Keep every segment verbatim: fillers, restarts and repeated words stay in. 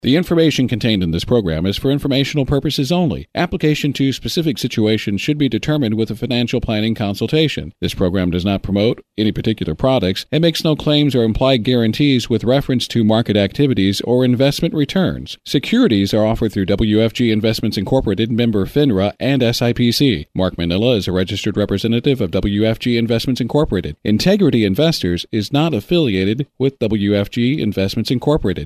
The information contained in this program is for informational purposes only. Application to specific situations should be determined with a financial planning consultation. This program does not promote any particular products and makes no claims or implied guarantees with reference to market activities or investment returns. Securities are offered through W F G Investments Incorporated, member FINRA, and S I P C. Mark Manila is a registered representative of W F G Investments Incorporated. Integrity Investors is not affiliated with W F G Investments Incorporated.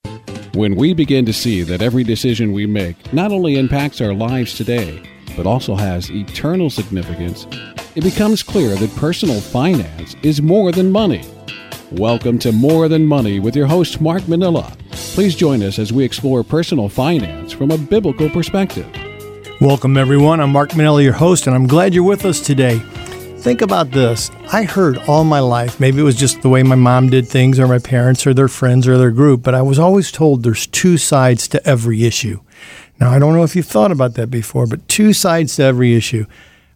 When we begin to see that every decision we make not only impacts our lives today, but also has eternal significance, it becomes clear that personal finance is more than money. Welcome to More Than Money with your host, Mark Manila. Please join us as we explore personal finance from a biblical perspective. Welcome, everyone. I'm Mark Manila, your host, and I'm glad you're with us today. Think about this. I heard all my life, maybe it was just the way my mom did things or my parents or their friends or their group, but I was always told there's two sides to every issue. Now, I don't know if you've thought about that before, but two sides to every issue.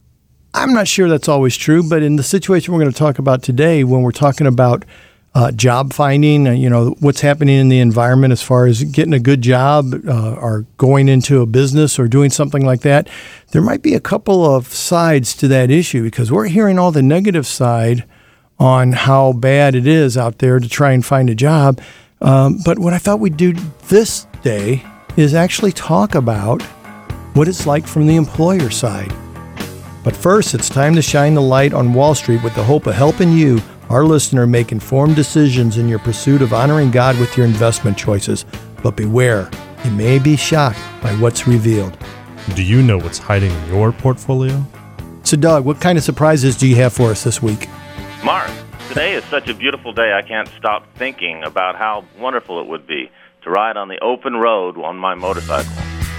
I'm not sure that's always true, but in the situation we're going to talk about today, when we're talking about uh, job finding, uh, you know, what's happening in the environment as far as getting a good job uh, or going into a business or doing something like that, there might be a couple of sides to that issue because we're hearing all the negative side on how bad it is out there to try and find a job. Um, but what I thought we'd do this day is actually talk about what it's like from the employer side. But first, it's time to shine the light on Wall Street with the hope of helping you, our listener, make informed decisions in your pursuit of honoring God with your investment choices. But beware, you may be shocked by what's revealed. Do you know what's hiding in your portfolio? So, Doug, what kind of surprises do you have for us this week? Mark, today is such a beautiful day, I can't stop thinking about how wonderful it would be to ride on the open road on my motorcycle.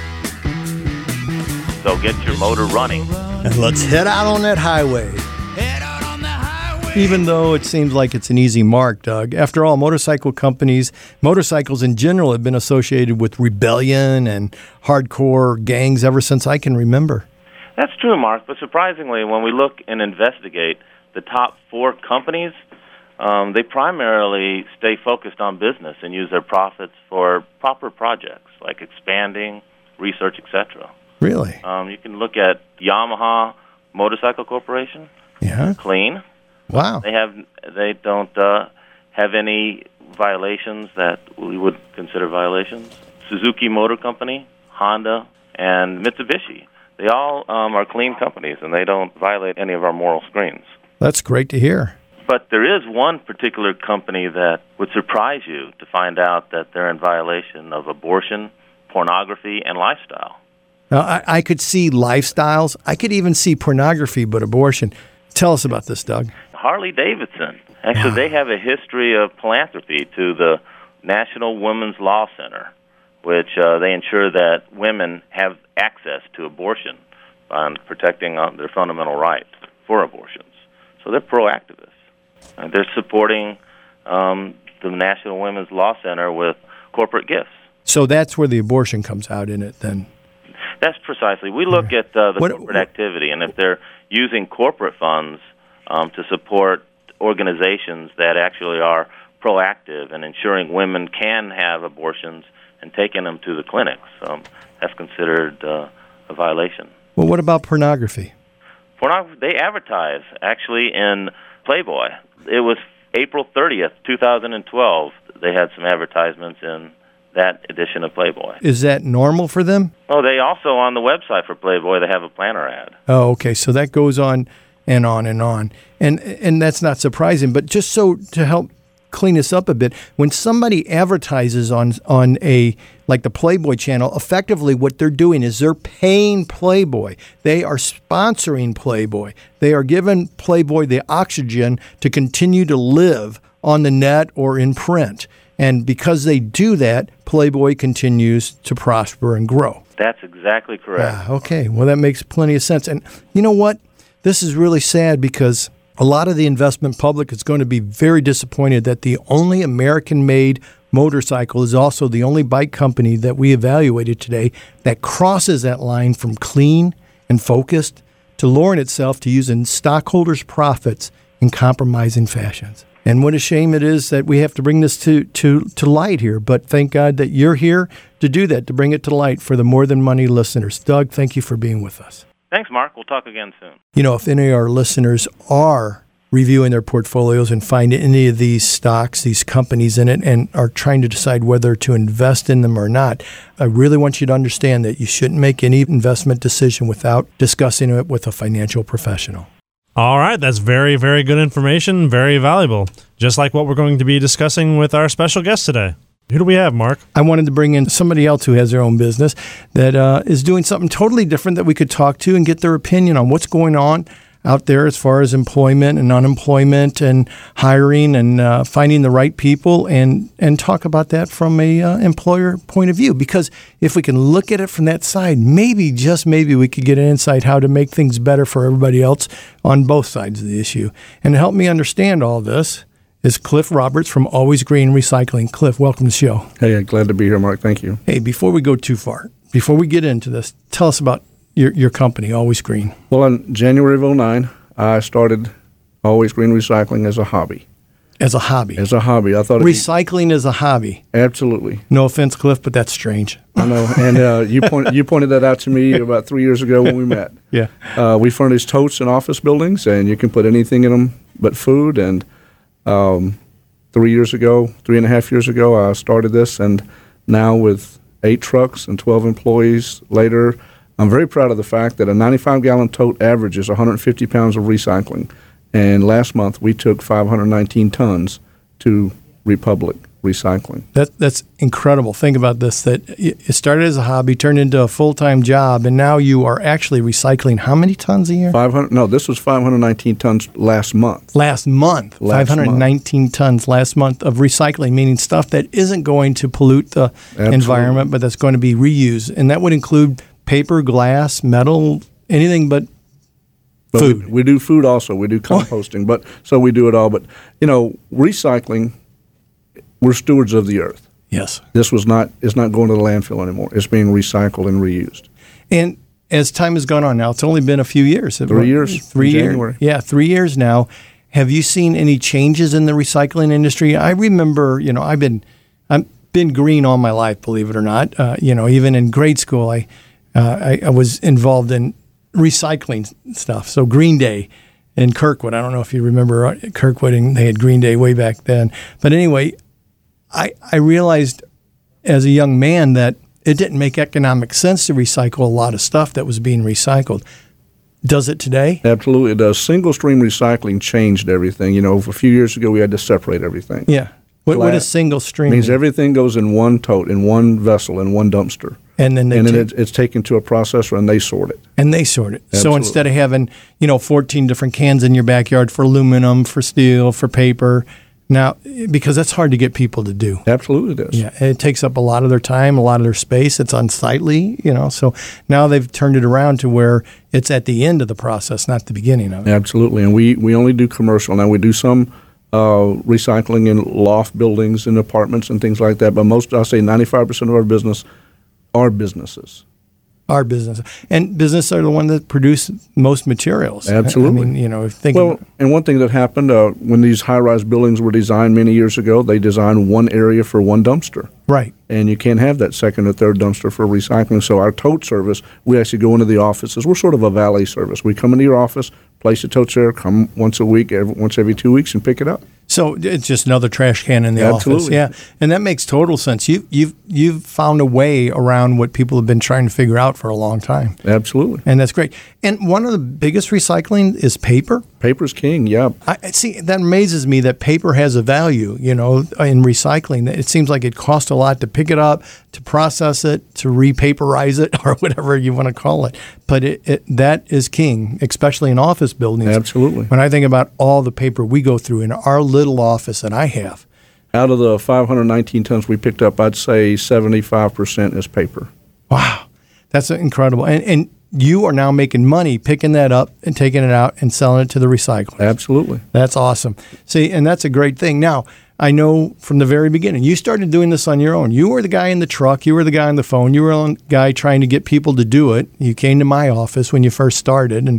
So get your motor running. And let's head out on that highway. Head out on the highway. Even though it seems like it's an easy mark, Doug. After all, motorcycle companies, motorcycles in general have been associated with rebellion and hardcore gangs ever since I can remember. That's true, Mark, but surprisingly, when we look and investigate the top four companies, um, they primarily stay focused on business and use their profits for proper projects like expanding, research, et cetera. Really? Um, you can look at Yamaha Motorcycle Corporation. Yeah. Clean. Wow. They have they don't uh, have any violations that we would consider violations. Suzuki Motor Company, Honda, and Mitsubishi. They all um, are clean companies, and they don't violate any of our moral screens. That's great to hear. But there is one particular company that would surprise you to find out that they're in violation of abortion, pornography, and lifestyle. Now, I, I could see lifestyles. I could even see pornography, but abortion. Tell us about this, Doug. Harley-Davidson. Actually, Wow. They have a history of philanthropy to the National Women's Law Center, which uh, they ensure that women have access to abortion and protecting uh, their fundamental right for abortions. So they're pro-activists. And they're supporting um, the National Women's Law Center with corporate gifts. So that's where the abortion comes out in it then. That's precisely. We look at uh, the What- corporate activity, and if they're using corporate funds um, to support organizations that actually are proactive in ensuring women can have abortions and taking them to the clinics, um, that's considered uh, a violation. Well, what about pornography? Pornography, they advertise, actually, in Playboy. It was April thirtieth, two thousand twelve, they had some advertisements in that edition of Playboy. Is that normal for them? Oh, they also, on the website for Playboy, they have a planner ad. Oh, okay. So that goes on and on and on. And and that's not surprising. But just so to help clean this up a bit, when somebody advertises on on a like the Playboy channel, effectively what they're doing is they're paying Playboy. They are sponsoring Playboy. They are giving Playboy the oxygen to continue to live on the net or in print. And because they do that, Playboy continues to prosper and grow. That's exactly correct. Ah, okay. Well, that makes plenty of sense. And you know what? This is really sad because a lot of the investment public is going to be very disappointed that the only American-made motorcycle is also the only bike company that we evaluated today that crosses that line from clean and focused to lowering itself to using stockholders' profits in compromising fashions. And what a shame it is that we have to bring this to, to, to light here. But thank God that you're here to do that, to bring it to light for the More Than Money listeners. Doug, thank you for being with us. Thanks, Mark. We'll talk again soon. You know, if any of our listeners are reviewing their portfolios and find any of these stocks, these companies in it, and are trying to decide whether to invest in them or not, I really want you to understand that you shouldn't make any investment decision without discussing it with a financial professional. All right, that's very, very good information, very valuable, just like what we're going to be discussing with our special guest today. Who do we have, Mark? I wanted to bring in somebody else who has their own business that uh, is doing something totally different that we could talk to and get their opinion on what's going on out there as far as employment and unemployment and hiring and uh, finding the right people, and and talk about that from a uh, employer point of view. Because if we can look at it from that side, maybe, just maybe, we could get an insight how to make things better for everybody else on both sides of the issue. And to help me understand all this is Cliff Roberts from Always Green Recycling. Cliff, welcome to the show. Hey, glad to be here, Mark. Thank you. Hey, before we go too far, before we get into this, tell us about Your, your company, Always Green. Well, in January of oh nine, I started Always Green Recycling as a hobby. As a hobby? As a hobby. I thought Recycling as a hobby? Absolutely. No offense, Cliff, but that's strange. I know, and uh, you, point, you pointed that out to me about three years ago when we met. Yeah. Uh, we furnish totes in office buildings, and you can put anything in them but food. And um, three years ago, three and a half years ago, I started this, and now with eight trucks and twelve employees later, I'm very proud of the fact that a ninety-five gallon tote averages one hundred fifty pounds of recycling. And last month, we took five hundred nineteen tons to Republic Recycling. That, that's incredible. Think about this, that it started as a hobby, turned into a full-time job, and now you are actually recycling how many tons a year? five hundred. No, this was five hundred nineteen tons last month. Last month. Last five hundred nineteen month. tons last month of recycling, meaning stuff that isn't going to pollute the Absolutely. environment, but that's going to be reused. And that would include paper, glass, metal, anything but But food. We, we do food also. We do composting, but so we do it all. But, you know, recycling, we're stewards of the earth. Yes. This was not is not going to the landfill anymore. It's being recycled and reused. And as time has gone on now, it's only been a few years. Three years. Three in years. January. Yeah, three years now. Have you seen any changes in the recycling industry? I remember, you know, I've been I've been green all my life, believe it or not. Uh, you know, even in grade school, I, uh, I I was involved in recycling stuff. So Green Day in Kirkwood. I don't know if you remember Kirkwood, and they had Green Day way back then. But anyway, I I realized as a young man that it didn't make economic sense to recycle a lot of stuff that was being recycled. Does it today? Absolutely, it does. Single stream recycling changed everything. You know, a few years ago, we had to separate everything. Yeah. What, what Flat. is single stream? Means mean? everything goes in one tote, in one vessel, in one dumpster. And then they and then ta- it, it's taken to a processor, and they sort it. And they sort it. So Absolutely. instead of having, you know, fourteen different cans in your backyard for aluminum, for steel, for paper, now, because that's hard to get people to do. Absolutely it is. Yeah, it takes up a lot of their time, a lot of their space. It's unsightly, you know. So now they've turned it around to where it's at the end of the process, not the beginning of it. Absolutely, and we, we only do commercial. Now, we do some uh, recycling in loft buildings and apartments and things like that, but most, I'll say ninety-five percent of our business are businesses. Our business. And business are the one that produce most materials. Absolutely. I mean, you know, if think Well, about- and one thing that happened uh, when these high-rise buildings were designed many years ago, they designed one area for one dumpster. right. And you can't have that second or third dumpster for recycling. So our tote service, we actually go into the offices. We're sort of a valet service. We come into your office, place the totes there, come once a week, every, once every two weeks, and pick it up. So it's just another trash can in the Absolutely. office. Yeah, and that makes total sense. You, you've you've found a way around what people have been trying to figure out for a long time, Absolutely. and that's great. And one of the biggest recycling is paper. Paper's king, yeah. I I see. That amazes me that paper has a value. You know, in recycling, it seems like it costs a lot to pick it up, to process it, to repaperize it, or whatever you want to call it. But it, it that is king, especially in office buildings. Absolutely. When I think about all the paper we go through in our little office that I have. Out of the five hundred nineteen tons we picked up, I'd say seventy-five percent is paper. Wow, that's incredible. And and you are now making money picking that up and taking it out and selling it to the recyclers. Absolutely. That's awesome. See, and that's a great thing. Now, I know from the very beginning, you started doing this on your own. You were the guy in the truck. You were the guy on the phone. You were the guy trying to get people to do it. You came to my office when you first started, and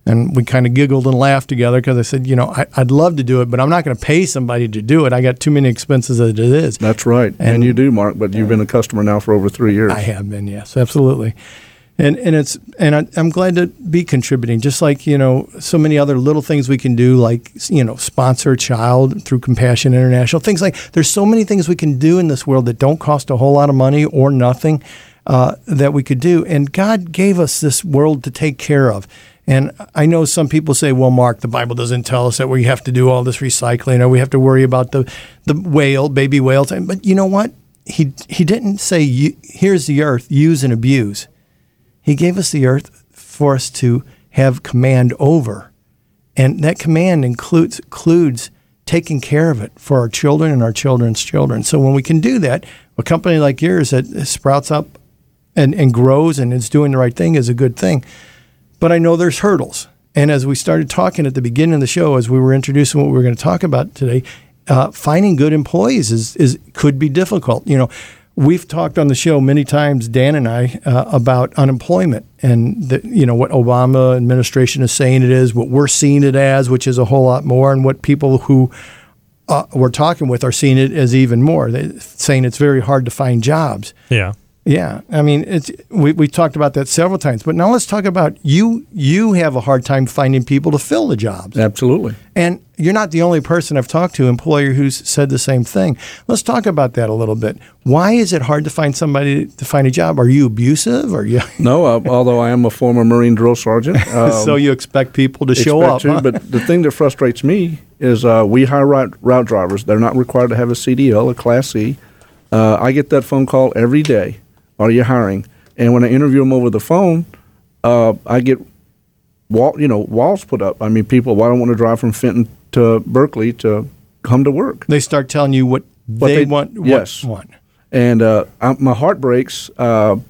And we kind of giggled and laughed together because I said, you know, I, I'd love to do it, but I'm not going to pay somebody to do it. I got too many expenses as it is. That's right. And, and you do, Mark, but you've been a customer now for over three years. I have been, yes, absolutely. And and it's and I, I'm glad to be contributing, just like, you know, so many other little things we can do, like, you know, sponsor a child through Compassion International, things like, there's so many things we can do in this world that don't cost a whole lot of money or nothing uh, that we could do. And God gave us this world to take care of. And I know some people say, well, Mark, the Bible doesn't tell us that we have to do all this recycling or we have to worry about the, the whale, baby whales. But you know what? He, he didn't say, here's the earth, use and abuse. He gave us the earth for us to have command over. And that command includes includes taking care of it for our children and our children's children. So when we can do that, a company like yours that sprouts up and, and grows and is doing the right thing is a good thing. But I know there's hurdles. And as we started talking at the beginning of the show, as we were introducing what we were going to talk about today, uh, finding good employees is, is could be difficult. You know, we've talked on the show many times, Dan and I, uh, about unemployment and the, you know what Obama administration is saying it is, what we're seeing it as, which is a whole lot more, and what people who uh, we're talking with are seeing it as even more. They're saying it's very hard to find jobs. Yeah. Yeah, I mean, it's we we talked about that several times, but now let's talk about you. You have a hard time finding people to fill the jobs. Absolutely. And you're not the only person I've talked to, employer, who's said the same thing. Let's talk about that a little bit. Why is it hard to find somebody to find a job? Are you abusive? Are you? No, uh, although I am a former Marine drill sergeant. Um, so you expect people to show up. To, huh? But the thing that frustrates me is uh, we hire route, route drivers. They're not required to have a C D L, a Class C. Uh, I get that phone call every day. Are you hiring? And when I interview them over the phone, uh, I get wall, you know, walls put up. I mean, people, well, I don't want to drive from Fenton to Berkeley to come to work. They start telling you what, what they, they want. Yes. What, want. And uh, I, my heart breaks. Uh,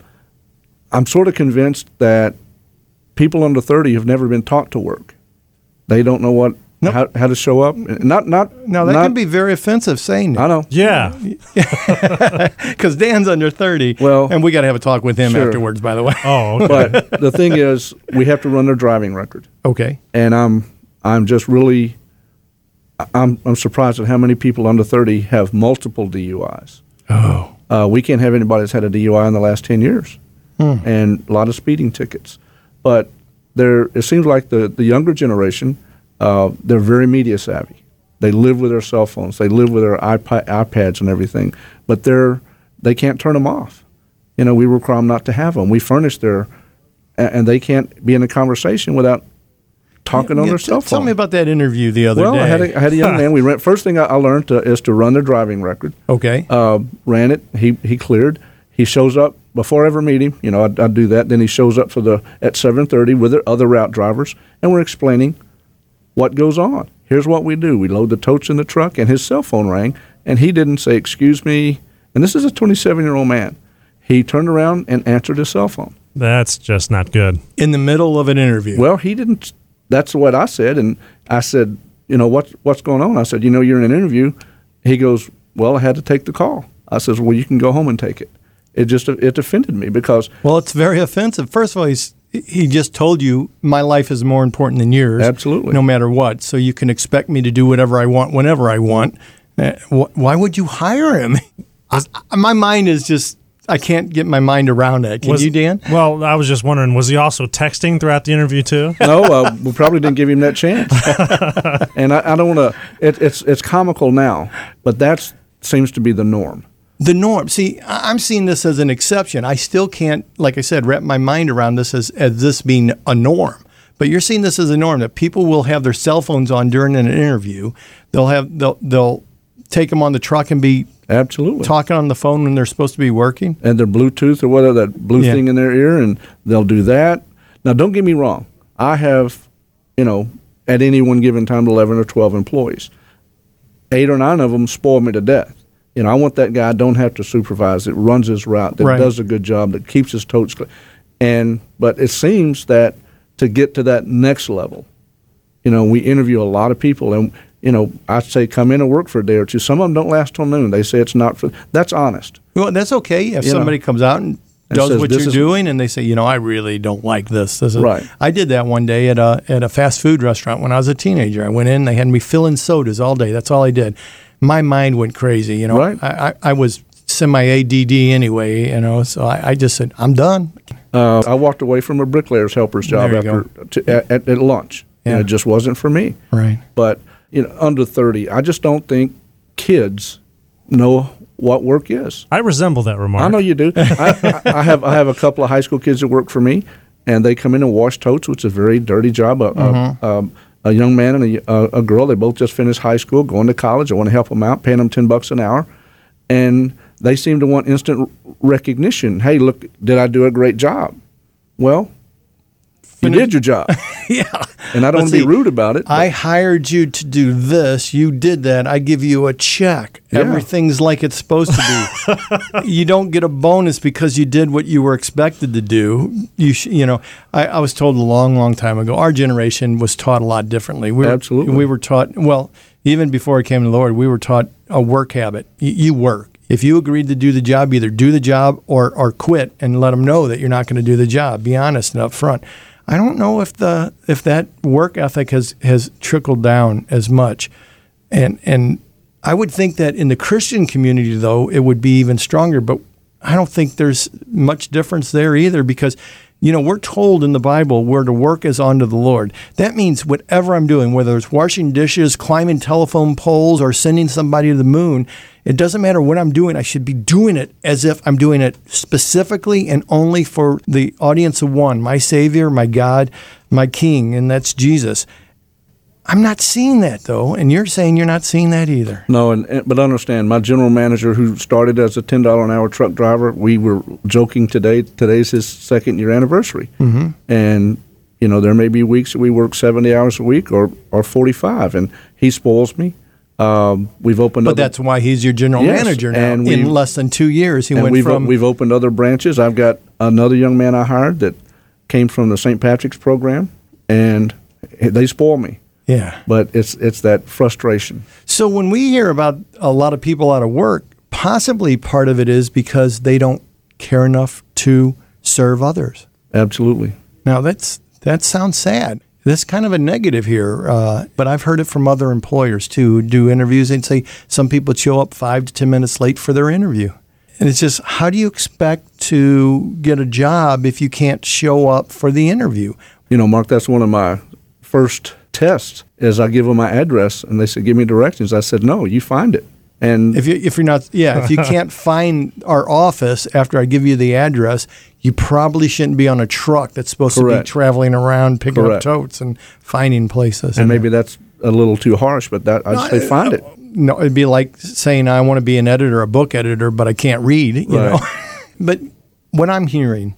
I'm sort of convinced that people under thirty have never been taught to work. They don't know what nope. how, how to show up. Not not no, that not, can be very offensive saying that. I know. Yeah. Because Dan's under thirty. Well, and we got to have a talk with him sure. afterwards, by the way. Oh, okay. But the thing is, we have to run their driving record. Okay. And I'm I'm just really I'm I'm surprised at how many people under thirty have multiple D U Is. Oh. Uh, we can't have anybody that's had a D U I in the last ten years, hmm. and a lot of speeding tickets. But there, it seems like the, the younger generation, uh, they're very media savvy. They live with their cell phones. They live with their iPad, iPads and everything. But they're they can't turn them off. You know, we require them not to have them. We furnish their, and they can't be in a conversation without talking yeah, on yeah, their t- cell phone. Tell me about that interview the other well, day. Well, I had a, I had a young man. We ran, first thing I, I learned to, is to run their driving record. Okay. Uh, ran it. He he cleared. He shows up before I ever meet him. You know, I'd, I'd do that. Then he shows up for the at seven thirty with the other route drivers, and we're explaining what goes on. Here's what we do. We load the totes in the truck, and his cell phone rang, and he didn't say, excuse me. And this is a twenty-seven-year-old man. He turned around and answered his cell phone. That's just not good. In the middle of an interview. Well, he didn't. That's what I said. And I said, you know, what's, what's going on? I said, you know, you're in an interview. He goes, well, I had to take the call. I says, well, you can go home and take it. It just it offended me because. Well, it's very offensive. First of all, he's, he just told you my life is more important than yours. Absolutely. No matter what. So you can expect me to do whatever I want whenever I want. Uh, wh- why would you hire him? I, I, my mind is just. I can't get my mind around it. Can was, you, Dan? Well, I was just wondering, was he also texting throughout the interview too? No, uh, we probably didn't give him that chance. And I, I don't want to. It, it's it's comical now, but that seems to be the norm. The norm. See, I'm seeing this as an exception. I still can't, like I said, wrap my mind around this as, as this being a norm. But you're seeing this as a norm that people will have their cell phones on during an interview. They'll have they'll they'll take them on the truck and be. Absolutely. Talking on the phone when they're supposed to be working. And their Bluetooth or whatever, that blue yeah. thing in their ear, and they'll do that. Now, don't get me wrong. I have, you know, at any one given time, eleven or twelve employees. Eight or nine of them spoil me to death. You know, I want that guy don't have to supervise, that runs his route, that right. does a good job, that keeps his totes clean. And, but it seems that to get to that next level, you know, we interview a lot of people, and you know, I say come in and work for a day or two. Some of them don't last till noon. They say it's not for. That's honest. Well, that's okay if you somebody know. comes out and and does says, what "This you're is-" doing, and they say, you know, I really don't like this. This is, Right. I did that one day at a at a fast food restaurant when I was a teenager. I went in, they had me filling sodas all day. That's all I did. My mind went crazy. You know, Right. I, I, I was semi-A D D anyway. You know, so I, I just said, I'm done. Uh, I walked away from a bricklayer's helper's job There you after to, at, at, at lunch. Yeah. And it just wasn't for me. Right. But you know, under thirty, I just don't think kids know what work is. I resemble that remark. I know you do. I, I, I have I have a couple of high school kids that work for me, and they come in and wash totes, which is a very dirty job. A, Mm-hmm. a, um, a young man and a, a, a girl, they both just finished high school, going to college. I want to help them out, paying them ten bucks an hour, and they seem to want instant recognition. Hey, look, did I do a great job? Well, you did your job. Yeah. And I don't But want to be see, rude about it. I but- hired you to do this. You did that. I give you a check. Yeah. Everything's like it's supposed to be. You don't get a bonus because you did what you were expected to do. You sh- you know, I, I was told a long, long time ago, our generation was taught a lot differently. We were, Absolutely. We were taught, well, even before I came to the Lord, we were taught a work habit. You, you work. If you agreed to do the job, either do the job or, or quit and let them know that you're not going to do the job. Be honest and upfront. I don't know if the if that work ethic has, has trickled down as much, and and I would think that in the Christian community though it would be even stronger. But I don't think there's much difference there either, because you know we're told in the Bible we're to work as unto the Lord. That means whatever I'm doing, whether it's washing dishes, climbing telephone poles, or sending somebody to the moon. It doesn't matter what I'm doing. I should be doing it as if I'm doing it specifically and only for the audience of one, my Savior, my God, my King, and that's Jesus. I'm not seeing that, though, and you're saying you're not seeing that either. No, and, and but understand, my general manager, who started as a ten dollar an hour truck driver, we were joking today. Today's his second year anniversary, mm-hmm. and you know there may be weeks that we work seventy hours a week or or forty five, and he spoils me. Um, we've opened, but other, that's why he's your general Yes, manager now. and In we've- less than two years, he and went we've from we've opened other branches. I've got another young man I hired that came from the Saint Patrick's program, and they spoil me. yeah. But it's it's that frustration. So when we hear about a lot of people out of work, possibly part of it is because they don't care enough to serve others. Absolutely. Now that's that sounds sad. That's kind of a negative here, uh, but I've heard it from other employers too who do interviews. They'd say some people show up five to ten minutes late for their interview. And it's just, how do you expect to get a job if you can't show up for the interview? You know, Mark, that's one of my first tests is I give them my address, and they said, give me directions. I said, no, you find it. And If you if you're not yeah, if you can't find our office after I give you the address, you probably shouldn't be on a truck that's supposed Correct. to be traveling around picking Correct. up totes and finding places. and maybe that's a little too harsh, but that I say find it. No, it'd be like saying I want to be an editor, a book editor, but I can't read, you Right. know. But what I'm hearing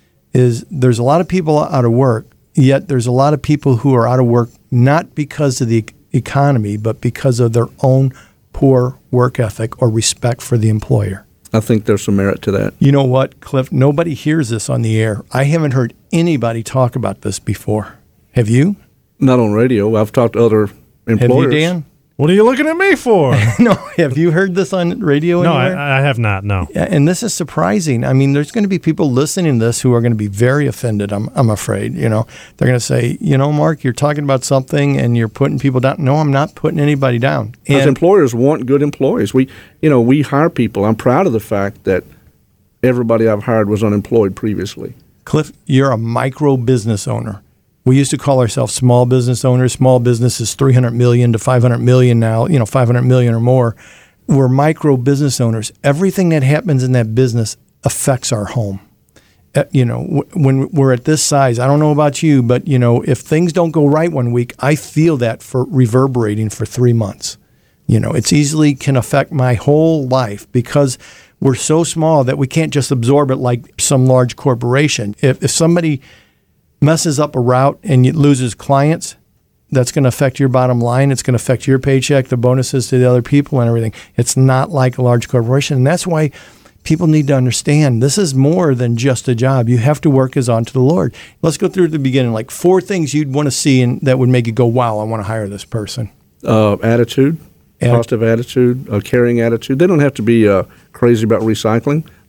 is there's a lot of people out of work, yet there's a lot of people who are out of work not because of the e- economy, but because of their own poor work ethic or respect for the employer. I think there's some merit to that. You know what, Cliff? Nobody hears this on the air. I haven't heard anybody talk about this before. Have you? Not on radio. I've talked to other Have employers. you, Dan? What are you looking at me for? No. Have you heard this on radio No, anywhere? I, I have not. No. Yeah, and this is surprising. I mean, there's going to be people listening to this who are going to be very offended, I'm, I'm afraid. You know, they're going to say, you know, Mark, you're talking about something and you're putting people down. No, I'm not putting anybody down. Because And employers want good employees. We, you know, we hire people. I'm proud of the fact that everybody I've hired was unemployed previously. Cliff, you're a micro business owner. We used to call ourselves small business owners. Small business is three hundred million to five hundred million now, you know, five hundred million or more. We're micro business owners. Everything that happens in that business affects our home. Uh, you know, w- when we're at this size, I don't know about you, but, you know, if things don't go right one week, I feel that for reverberating for three months. You know, it's easily can affect my whole life because we're so small that we can't just absorb it like some large corporation. If, if somebody messes up a route and it loses clients, that's going to affect your bottom line. It's going to affect your paycheck, the bonuses to the other people and everything. It's not like a large corporation. And that's why people need to understand this is more than just a job. You have to work as unto the Lord. Let's go through at the beginning, like four things you'd want to see and that would make you go, wow, I want to hire this person. Uh, attitude, Atti- positive attitude, a caring attitude. They don't have to be uh, crazy about recycling,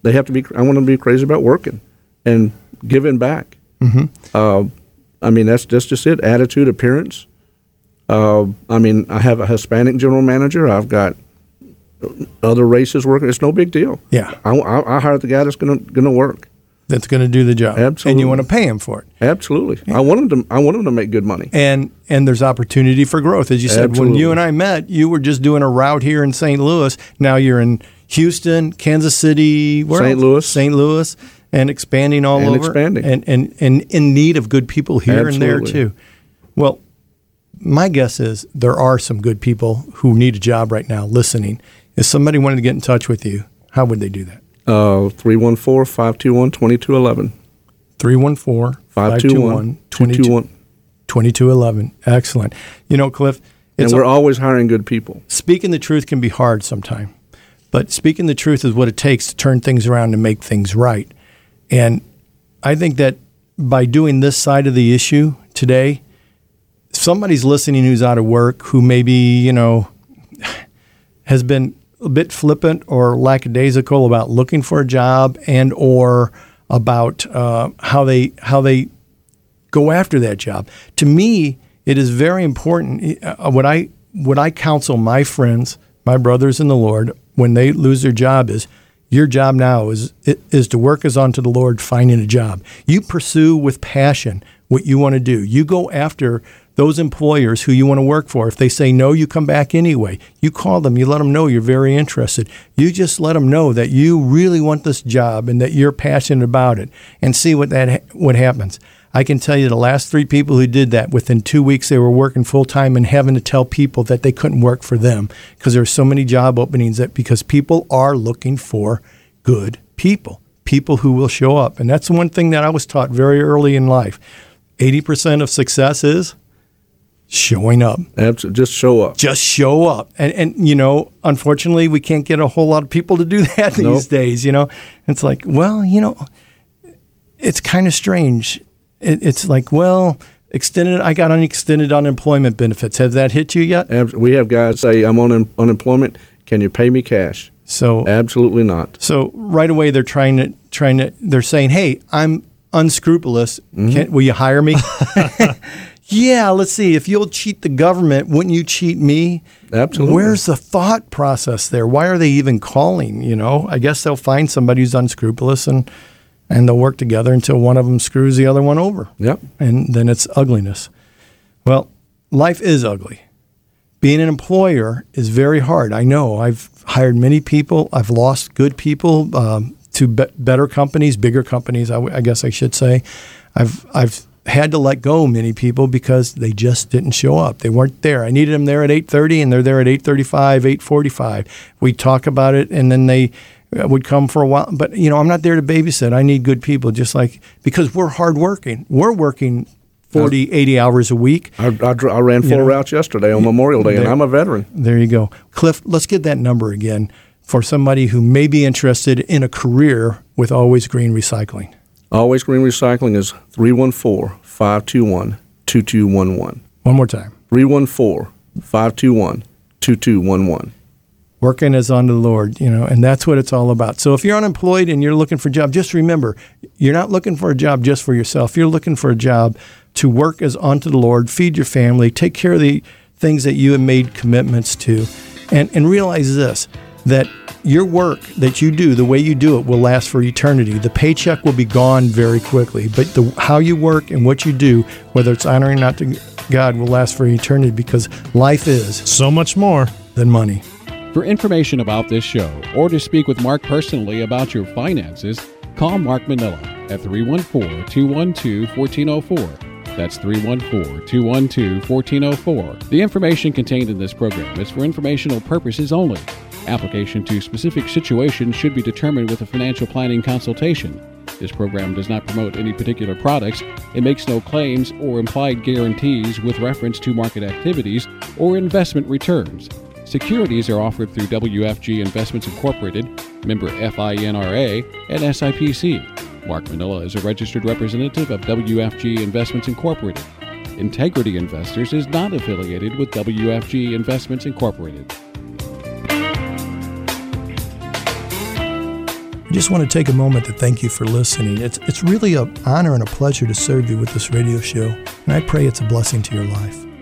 they have to be. I want them to be crazy about working and giving back. Mm-hmm. Uh, I mean, that's that's just it. Attitude, appearance. Uh, I mean, I have a Hispanic general manager. I've got other races working. It's no big deal. Yeah, I, I, I hired the guy that's going to going to work. That's going to do the job. Absolutely. And you want to pay him for it. Absolutely. Yeah. I want him to. I want him to make good money. And and there's opportunity for growth, as you said. Absolutely. When you and I met, you were just doing a route here in Saint Louis. Now you're in Houston, Kansas City, where Saint else? Louis, Saint Louis, and expanding all and over. Expanding. And and and in need of good people here Absolutely. and there too. Well, my guess is there are some good people who need a job right now listening. If somebody wanted to get in touch with you, how would they do that? Uh, three one four, five two one, two two one one. three one four, five two one, two two one one. Excellent. You know, Cliff, it's and we're always hiring good people. Speaking the truth can be hard sometimes, but speaking the truth is what it takes to turn things around and make things right. And I think that by doing this side of the issue today, somebody's listening who's out of work, who maybe, you know, has been a bit flippant or lackadaisical about looking for a job and or about uh, how they how they go after that job. To me, it is very important. Uh, what I what I counsel my friends, my brothers in the Lord, when they lose their job is, your job now is is to work as unto the Lord, finding a job. You pursue with passion what you want to do. You go after those employers who you want to work for. If they say no, you come back anyway. You call them. You let them know you're very interested. You just let them know that you really want this job and that you're passionate about it, and see what that what happens. I can tell you the last three people who did that, within two weeks they were working full-time and having to tell people that they couldn't work for them because there's so many job openings, that because people are looking for good people, people who will show up. And that's one thing that I was taught very early in life. eighty percent of success is showing up. Absolutely. Just show up. Just show up. And, and, you know, unfortunately, we can't get a whole lot of people to do that these Nope. days, you know. It's like, well, you know, it's kind of strange. It, it's like, well, extended. I got unextended unemployment benefits. Has that hit you yet? Abs- We have guys say, I'm on un- unemployment. Can you pay me cash? So Absolutely not. So right away they're trying to trying to they're saying, "Hey, I'm unscrupulous. Mm-hmm. Can, will you hire me?" Yeah, let's see. If you'll cheat the government, wouldn't you cheat me? Absolutely. Where's the thought process there? Why are they even calling? You know, I guess they'll find somebody who's unscrupulous and and they'll work together until one of them screws the other one over. Yep. And then it's ugliness. Well, life is ugly. Being an employer is very hard. I know. I've hired many people. I've lost good people um, to be- better companies, bigger companies, I, w- I guess I should say. I've I've had to let go many people because they just didn't show up. They weren't there. I needed them there at eight thirty, and they're there at eight thirty-five, eight forty-five. We talk about it, and then they would come for a while. But, you know, I'm not there to babysit. I need good people, just like, because we're hardworking. We're working forty, eighty hours a week. I, I, dr- I ran four You know, routes yesterday on Memorial Day, and there- I'm a veteran. There you go. Cliff, let's get that number again for somebody who may be interested in a career with Always Green Recycling. Always Green Recycling is three one four, five two one, two two one one. One more time. three one four, five two one, two two one one. Working as unto the Lord, you know, and that's what it's all about. So if you're unemployed and you're looking for a job, just remember, you're not looking for a job just for yourself. You're looking for a job to work as unto the Lord, feed your family, take care of the things that you have made commitments to, and, and realize this, that your work that you do, the way you do it, will last for eternity. The paycheck will be gone very quickly, but the, how you work and what you do, whether it's honoring or not to God, will last for eternity, because life is So much more. than money. For information about this show or to speak with Mark personally about your finances, call Mark Manila at three one four, two one two, one four zero four. That's three one four, two one two, one four zero four. The information contained in this program is for informational purposes only. Application to specific situations should be determined with a financial planning consultation. This program does not promote any particular products. It makes no claims or implied guarantees with reference to market activities or investment returns. Securities are offered through W F G Investments Incorporated, member F I N R A, and S I P C. Mark Manila is a registered representative of W F G Investments Incorporated. Integrity Investors is not affiliated with W F G Investments Incorporated. just want to take a moment to thank you for listening. It's, it's really an honor and a pleasure to serve you with this radio show, and I pray it's a blessing to your life.